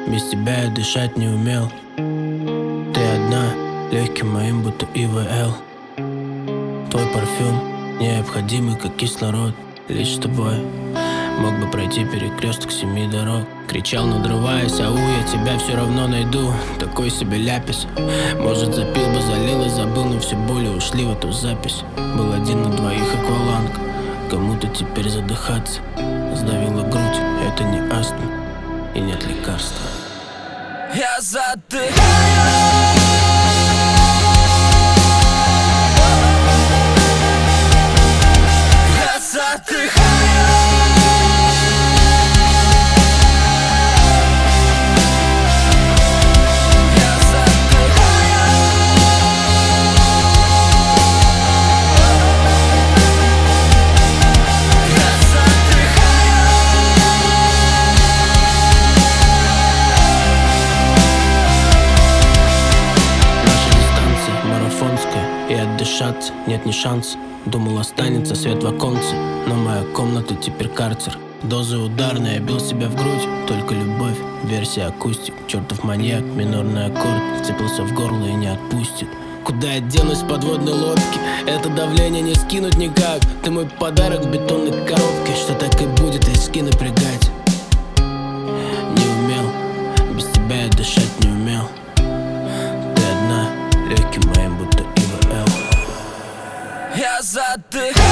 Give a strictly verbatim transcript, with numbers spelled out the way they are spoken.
Без тебя я дышать не умел. Ты одна, легким моим будто И В Л. Твой парфюм необходимый, как кислород. Лишь с тобой мог бы пройти перекресток семи дорог. Кричал, надрываясь, ау, я тебя все равно найду. Такой себе ляпис. Может, запил бы, залил и забыл, но все боли ушли в эту запись. Был один на двоих акваланг. Кому-то теперь задыхаться. Сдавила грудь, это не астма и нет лекарства. Я задыхаюсь. Я задыхаюсь. И отдышаться нет ни шанса. Думал, останется свет в оконце, но моя комната теперь карцер. Дозы ударные, я бил себя в грудь. Только любовь, версия акустик. Чертов маньяк, минорный аккорд. Вцепился в горло и не отпустит. Куда я денусь с подводной лодки? Это давление не скинуть никак. Ты мой подарок в бетонной коробке. Что так и будет, риски напрягать. Не умел, без тебя я дышать не умел. Ты одна, легким моим будто И В Л. Я задыхаюсь.